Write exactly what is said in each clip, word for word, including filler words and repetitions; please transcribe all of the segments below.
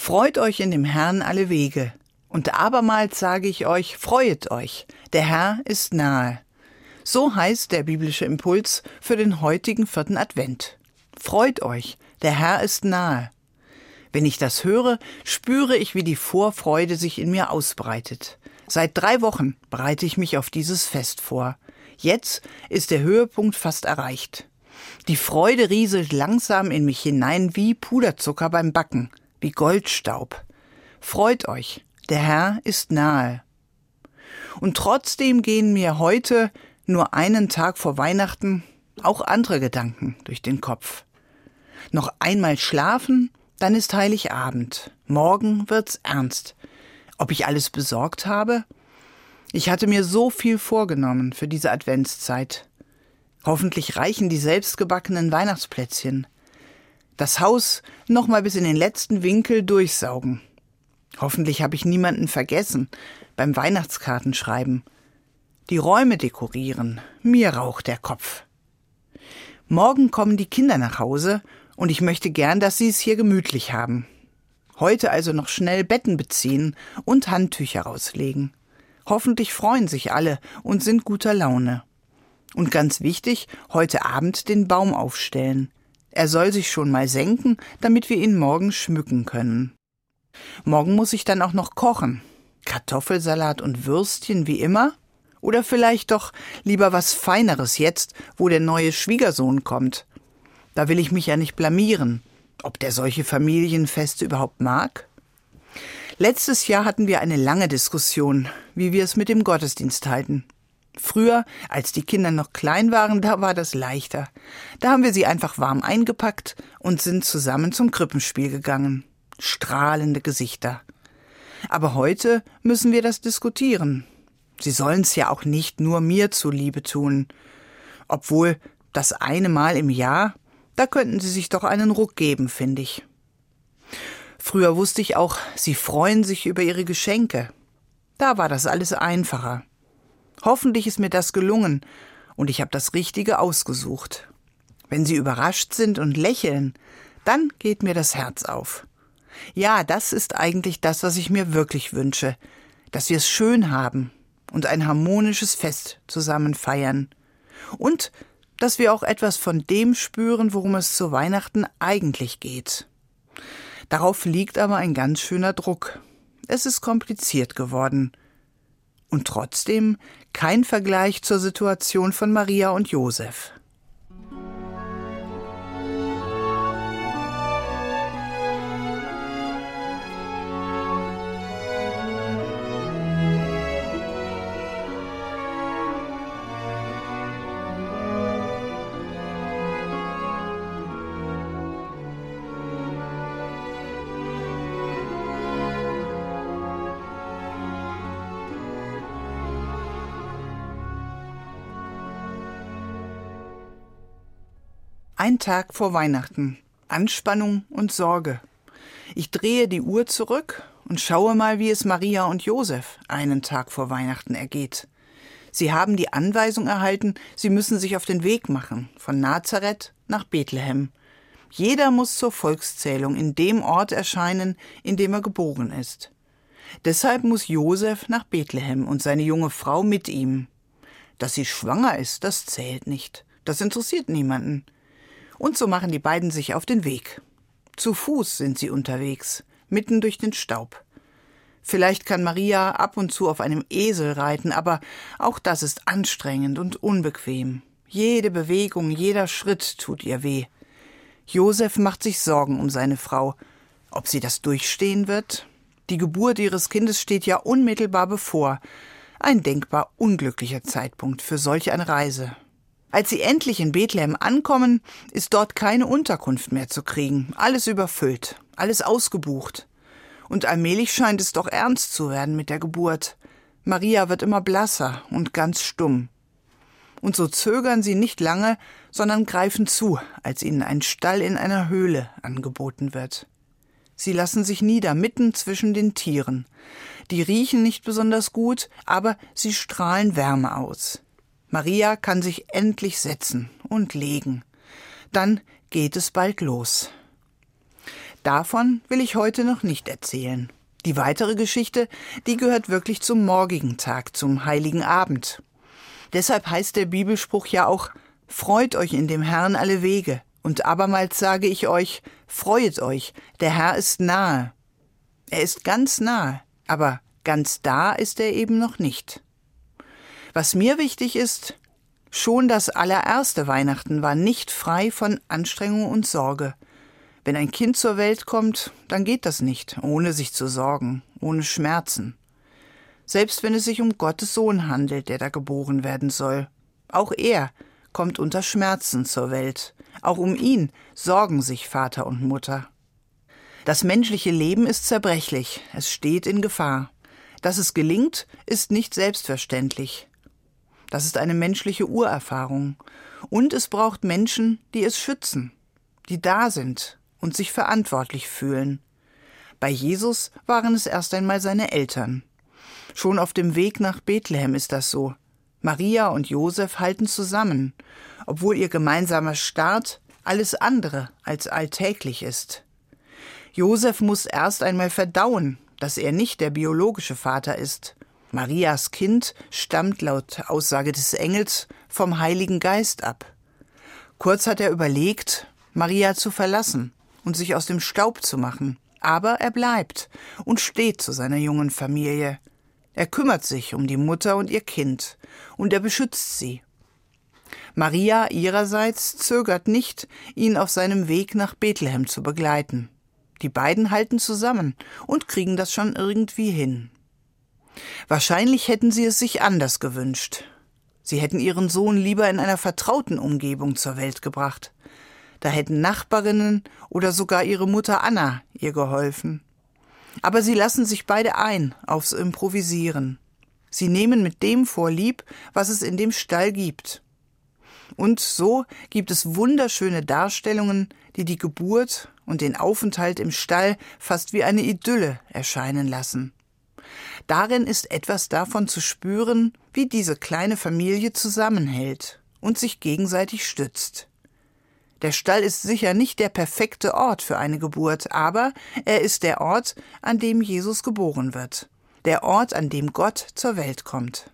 Freut euch in dem Herrn alle Wege. Und abermals sage ich euch, freuet euch, der Herr ist nahe. So heißt der biblische Impuls für den heutigen vierten Advent. Freut euch, der Herr ist nahe. Wenn ich das höre, spüre ich, wie die Vorfreude sich in mir ausbreitet. Seit drei Wochen bereite ich mich auf dieses Fest vor. Jetzt ist der Höhepunkt fast erreicht. Die Freude rieselt langsam in mich hinein wie Puderzucker beim Backen, wie Goldstaub. Freut euch, der Herr ist nahe. Und trotzdem gehen mir heute, nur einen Tag vor Weihnachten, auch andere Gedanken durch den Kopf. Noch einmal schlafen, dann ist Heiligabend. Morgen wird's ernst. Ob ich alles besorgt habe? Ich hatte mir so viel vorgenommen für diese Adventszeit. Hoffentlich reichen die selbstgebackenen Weihnachtsplätzchen. Das Haus noch mal bis in den letzten Winkel durchsaugen. Hoffentlich habe ich niemanden vergessen beim Weihnachtskartenschreiben. Die Räume dekorieren, mir raucht der Kopf. Morgen kommen die Kinder nach Hause und ich möchte gern, dass sie es hier gemütlich haben. Heute also noch schnell Betten beziehen und Handtücher rauslegen. Hoffentlich freuen sich alle und sind guter Laune. Und ganz wichtig, heute Abend den Baum aufstellen. Er soll sich schon mal senken, damit wir ihn morgen schmücken können. Morgen muss ich dann auch noch kochen. Kartoffelsalat und Würstchen wie immer? Oder vielleicht doch lieber was Feineres jetzt, wo der neue Schwiegersohn kommt. Da will ich mich ja nicht blamieren. Ob der solche Familienfeste überhaupt mag? Letztes Jahr hatten wir eine lange Diskussion, wie wir es mit dem Gottesdienst halten. Früher, als die Kinder noch klein waren, da war das leichter. Da haben wir sie einfach warm eingepackt und sind zusammen zum Krippenspiel gegangen. Strahlende Gesichter. Aber heute müssen wir das diskutieren. Sie sollen's ja auch nicht nur mir zuliebe tun. Obwohl, das eine Mal im Jahr, da könnten sie sich doch einen Ruck geben, finde ich. Früher wusste ich auch, sie freuen sich über ihre Geschenke. Da war das alles einfacher. Hoffentlich ist mir das gelungen und ich habe das Richtige ausgesucht. Wenn sie überrascht sind und lächeln, dann geht mir das Herz auf. Ja, das ist eigentlich das, was ich mir wirklich wünsche, dass wir es schön haben und ein harmonisches Fest zusammen feiern. Und dass wir auch etwas von dem spüren, worum es zu Weihnachten eigentlich geht. Darauf liegt aber ein ganz schöner Druck. Es ist kompliziert geworden. Und trotzdem kein Vergleich zur Situation von Maria und Josef. Ein Tag vor Weihnachten. Anspannung und Sorge. Ich drehe die Uhr zurück und schaue mal, wie es Maria und Josef einen Tag vor Weihnachten ergeht. Sie haben die Anweisung erhalten, sie müssen sich auf den Weg machen, von Nazareth nach Bethlehem. Jeder muss zur Volkszählung in dem Ort erscheinen, in dem er geboren ist. Deshalb muss Josef nach Bethlehem und seine junge Frau mit ihm. Dass sie schwanger ist, das zählt nicht. Das interessiert niemanden. Und so machen die beiden sich auf den Weg. Zu Fuß sind sie unterwegs, mitten durch den Staub. Vielleicht kann Maria ab und zu auf einem Esel reiten, aber auch das ist anstrengend und unbequem. Jede Bewegung, jeder Schritt tut ihr weh. Josef macht sich Sorgen um seine Frau. Ob sie das durchstehen wird? Die Geburt ihres Kindes steht ja unmittelbar bevor. Ein denkbar unglücklicher Zeitpunkt für solch eine Reise. Als sie endlich in Bethlehem ankommen, ist dort keine Unterkunft mehr zu kriegen. Alles überfüllt, alles ausgebucht. Und allmählich scheint es doch ernst zu werden mit der Geburt. Maria wird immer blasser und ganz stumm. Und so zögern sie nicht lange, sondern greifen zu, als ihnen ein Stall in einer Höhle angeboten wird. Sie lassen sich nieder, mitten zwischen den Tieren. Die riechen nicht besonders gut, aber sie strahlen Wärme aus. Maria kann sich endlich setzen und legen. Dann geht es bald los. Davon will ich heute noch nicht erzählen. Die weitere Geschichte, die gehört wirklich zum morgigen Tag, zum heiligen Abend. Deshalb heißt der Bibelspruch ja auch: Freut euch in dem Herrn alle Wege. Und abermals sage ich euch, freuet euch, der Herr ist nahe. Er ist ganz nahe, aber ganz da ist er eben noch nicht. Was mir wichtig ist: Schon das allererste Weihnachten war nicht frei von Anstrengung und Sorge. Wenn ein Kind zur Welt kommt, dann geht das nicht, ohne sich zu sorgen, ohne Schmerzen. Selbst wenn es sich um Gottes Sohn handelt, der da geboren werden soll. Auch er kommt unter Schmerzen zur Welt. Auch um ihn sorgen sich Vater und Mutter. Das menschliche Leben ist zerbrechlich, es steht in Gefahr. Dass es gelingt, ist nicht selbstverständlich. Das ist eine menschliche Urerfahrung. Und es braucht Menschen, die es schützen, die da sind und sich verantwortlich fühlen. Bei Jesus waren es erst einmal seine Eltern. Schon auf dem Weg nach Bethlehem ist das so. Maria und Josef halten zusammen, obwohl ihr gemeinsamer Start alles andere als alltäglich ist. Josef muss erst einmal verdauen, dass er nicht der biologische Vater ist. Marias Kind stammt laut Aussage des Engels vom Heiligen Geist ab. Kurz hat er überlegt, Maria zu verlassen und sich aus dem Staub zu machen. Aber er bleibt und steht zu seiner jungen Familie. Er kümmert sich um die Mutter und ihr Kind und er beschützt sie. Maria ihrerseits zögert nicht, ihn auf seinem Weg nach Bethlehem zu begleiten. Die beiden halten zusammen und kriegen das schon irgendwie hin. Wahrscheinlich hätten sie es sich anders gewünscht. Sie hätten ihren Sohn lieber in einer vertrauten Umgebung zur Welt gebracht. Da hätten Nachbarinnen oder sogar ihre Mutter Anna ihr geholfen. Aber sie lassen sich beide ein aufs Improvisieren. Sie nehmen mit dem Vorlieb, was es in dem Stall gibt. Und so gibt es wunderschöne Darstellungen, die die Geburt und den Aufenthalt im Stall fast wie eine Idylle erscheinen lassen. Darin ist etwas davon zu spüren, wie diese kleine Familie zusammenhält und sich gegenseitig stützt. Der Stall ist sicher nicht der perfekte Ort für eine Geburt, aber er ist der Ort, an dem Jesus geboren wird. Der Ort, an dem Gott zur Welt kommt.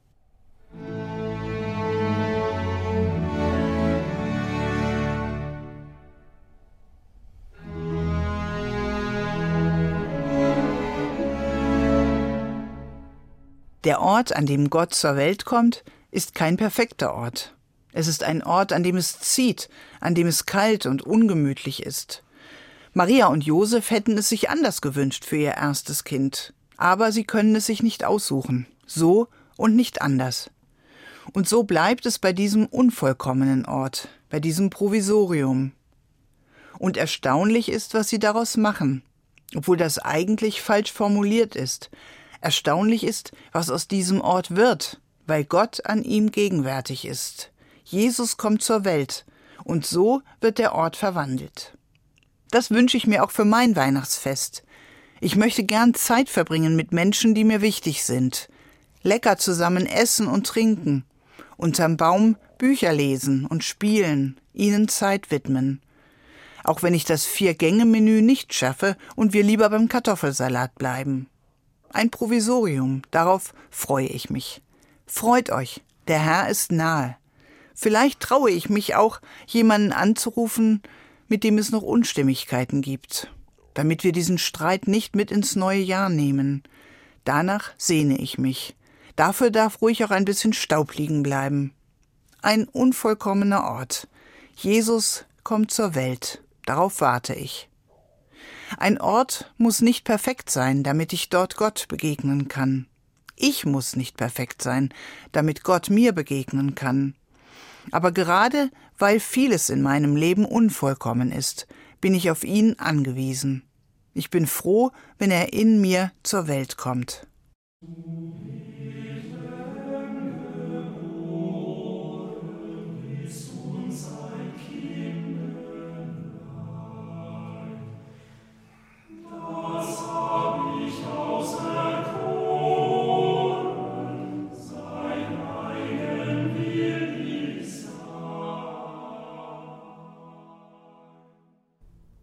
Der Ort, an dem Gott zur Welt kommt, ist kein perfekter Ort. Es ist ein Ort, an dem es zieht, an dem es kalt und ungemütlich ist. Maria und Josef hätten es sich anders gewünscht für ihr erstes Kind. Aber sie können es sich nicht aussuchen. So und nicht anders. Und so bleibt es bei diesem unvollkommenen Ort, bei diesem Provisorium. Und erstaunlich ist, was sie daraus machen, obwohl das eigentlich falsch formuliert ist. Erstaunlich ist, was aus diesem Ort wird, weil Gott an ihm gegenwärtig ist. Jesus kommt zur Welt und so wird der Ort verwandelt. Das wünsche ich mir auch für mein Weihnachtsfest. Ich möchte gern Zeit verbringen mit Menschen, die mir wichtig sind. Lecker zusammen essen und trinken. Unterm Baum Bücher lesen und spielen, ihnen Zeit widmen. Auch wenn ich das Vier-Gänge-Menü nicht schaffe und wir lieber beim Kartoffelsalat bleiben. Ein Provisorium, darauf freue ich mich. Freut euch, der Herr ist nahe. Vielleicht traue ich mich auch, jemanden anzurufen, mit dem es noch Unstimmigkeiten gibt, damit wir diesen Streit nicht mit ins neue Jahr nehmen. Danach sehne ich mich. Dafür darf ruhig auch ein bisschen Staub liegen bleiben. Ein unvollkommener Ort. Jesus kommt zur Welt. Darauf warte ich. Ein Ort muss nicht perfekt sein, damit ich dort Gott begegnen kann. Ich muss nicht perfekt sein, damit Gott mir begegnen kann. Aber gerade weil vieles in meinem Leben unvollkommen ist, bin ich auf ihn angewiesen. Ich bin froh, wenn er in mir zur Welt kommt.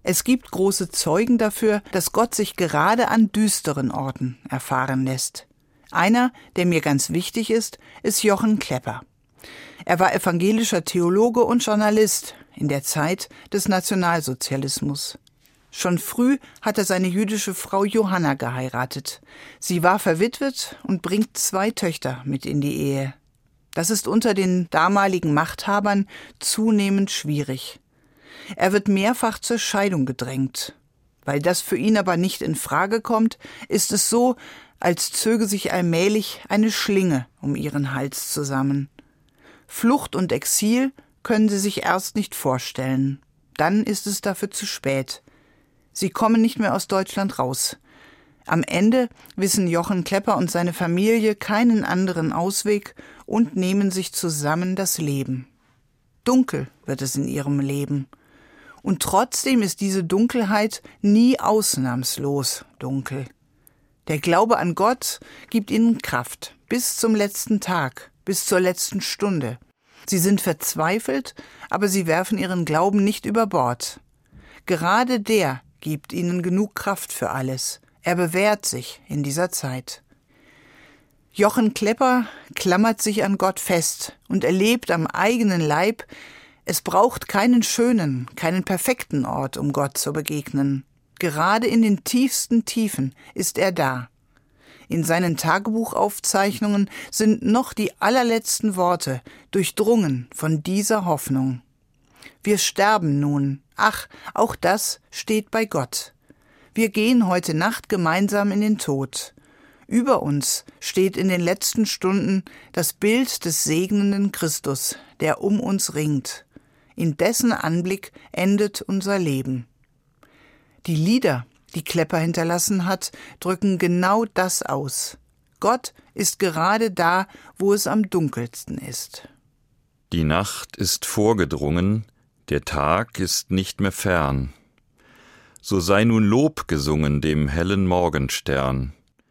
Es gibt große Zeugen dafür, dass Gott sich gerade an düsteren Orten erfahren lässt. Einer, der mir ganz wichtig ist, ist Jochen Klepper. Er war evangelischer Theologe und Journalist in der Zeit des Nationalsozialismus. Schon früh hat er seine jüdische Frau Johanna geheiratet. Sie war verwitwet und bringt zwei Töchter mit in die Ehe. Das ist unter den damaligen Machthabern zunehmend schwierig. Er wird mehrfach zur Scheidung gedrängt. Weil das für ihn aber nicht in Frage kommt, ist es so, als zöge sich allmählich eine Schlinge um ihren Hals zusammen. Flucht und Exil können sie sich erst nicht vorstellen. Dann ist es dafür zu spät. Sie kommen nicht mehr aus Deutschland raus. Am Ende wissen Jochen Klepper und seine Familie keinen anderen Ausweg und nehmen sich zusammen das Leben. Dunkel wird es in ihrem Leben. Und trotzdem ist diese Dunkelheit nie ausnahmslos dunkel. Der Glaube an Gott gibt ihnen Kraft bis zum letzten Tag, bis zur letzten Stunde. Sie sind verzweifelt, aber sie werfen ihren Glauben nicht über Bord. Gerade der gibt ihnen genug Kraft für alles. Er bewährt sich in dieser Zeit. Jochen Klepper klammert sich an Gott fest und erlebt am eigenen Leib, es braucht keinen schönen, keinen perfekten Ort, um Gott zu begegnen. Gerade in den tiefsten Tiefen ist er da. In seinen Tagebuchaufzeichnungen sind noch die allerletzten Worte durchdrungen von dieser Hoffnung. Wir sterben nun. Ach, auch das steht bei Gott. Wir gehen heute Nacht gemeinsam in den Tod. Über uns steht in den letzten Stunden das Bild des segnenden Christus, der um uns ringt. In dessen Anblick endet unser Leben. Die Lieder, die Klepper hinterlassen hat, drücken genau das aus. Gott ist gerade da, wo es am dunkelsten ist. Die Nacht ist vorgedrungen, der Tag ist nicht mehr fern. So sei nun Lob gesungen dem hellen Morgenstern.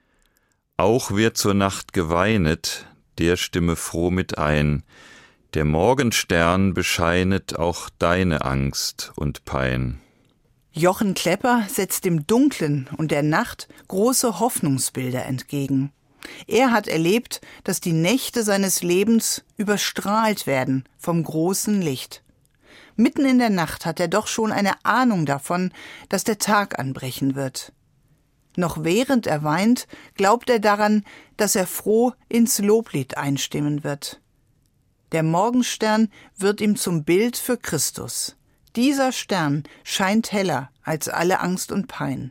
Auch wer zur Nacht geweinet, der stimme froh mit ein. Der Morgenstern bescheinet auch deine Angst und Pein. Jochen Klepper setzt dem Dunklen und der Nacht große Hoffnungsbilder entgegen. Er hat erlebt, dass die Nächte seines Lebens überstrahlt werden vom großen Licht. Mitten in der Nacht hat er doch schon eine Ahnung davon, dass der Tag anbrechen wird. Noch während er weint, glaubt er daran, dass er froh ins Loblied einstimmen wird. Der Morgenstern wird ihm zum Bild für Christus. Dieser Stern scheint heller als alle Angst und Pein.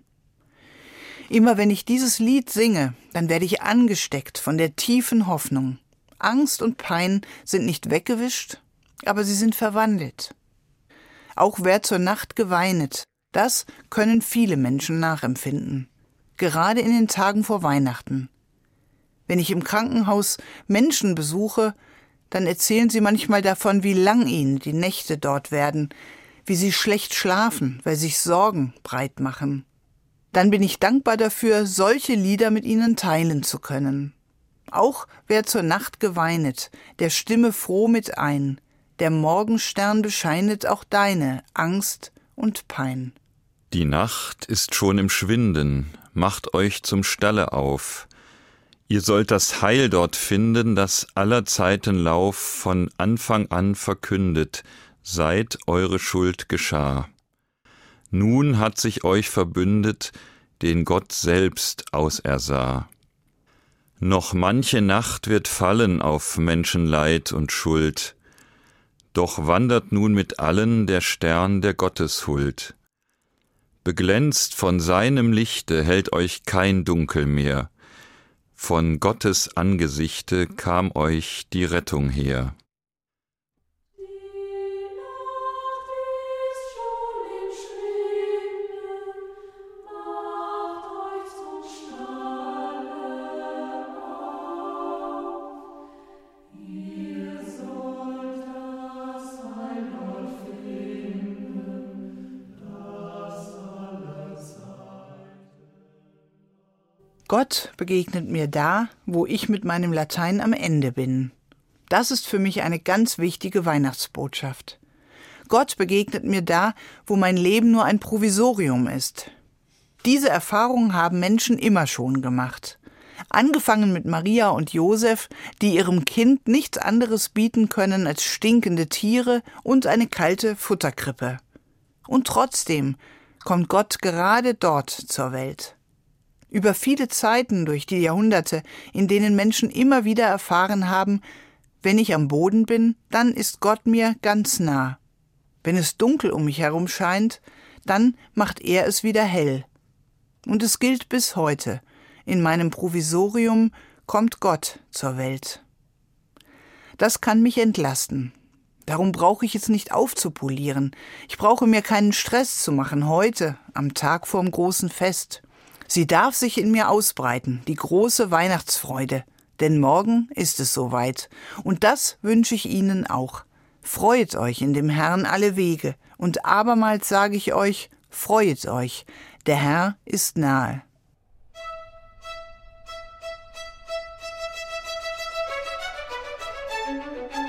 Immer wenn ich dieses Lied singe, dann werde ich angesteckt von der tiefen Hoffnung. Angst und Pein sind nicht weggewischt, aber sie sind verwandelt. Auch wer zur Nacht geweinet, das können viele Menschen nachempfinden. Gerade in den Tagen vor Weihnachten. Wenn ich im Krankenhaus Menschen besuche, dann erzählen sie manchmal davon, wie lang ihnen die Nächte dort werden, wie sie schlecht schlafen, weil sich Sorgen breit machen. Dann bin ich dankbar dafür, solche Lieder mit ihnen teilen zu können. Auch wer zur Nacht geweinet, der stimme froh mit ein. Der Morgenstern bescheinet auch deine Angst und Pein. Die Nacht ist schon im Schwinden, macht euch zum Stalle auf. Ihr sollt das Heil dort finden, das aller Zeiten Lauf von Anfang an verkündet, seit eure Schuld geschah. Nun hat sich euch verbündet, den Gott selbst ausersah. Noch manche Nacht wird fallen auf Menschenleid und Schuld, doch wandert nun mit allen der Stern der Gotteshuld. Beglänzt von seinem Lichte hält euch kein Dunkel mehr, von Gottes Angesichte kam euch die Rettung her. Gott begegnet mir da, wo ich mit meinem Latein am Ende bin. Das ist für mich eine ganz wichtige Weihnachtsbotschaft. Gott begegnet mir da, wo mein Leben nur ein Provisorium ist. Diese Erfahrung haben Menschen immer schon gemacht. Angefangen mit Maria und Josef, die ihrem Kind nichts anderes bieten können als stinkende Tiere und eine kalte Futterkrippe. Und trotzdem kommt Gott gerade dort zur Welt. Über viele Zeiten durch die Jahrhunderte, in denen Menschen immer wieder erfahren haben, wenn ich am Boden bin, dann ist Gott mir ganz nah. Wenn es dunkel um mich herum scheint, dann macht er es wieder hell. Und es gilt bis heute. In meinem Provisorium kommt Gott zur Welt. Das kann mich entlasten. Darum brauche ich es nicht aufzupolieren. Ich brauche mir keinen Stress zu machen heute, am Tag vorm großen Fest. Sie darf sich in mir ausbreiten, die große Weihnachtsfreude. Denn morgen ist es soweit. Und das wünsche ich Ihnen auch. Freuet euch in dem Herrn alle Wege. Und abermals sage ich euch, freuet euch. Der Herr ist nahe. Musik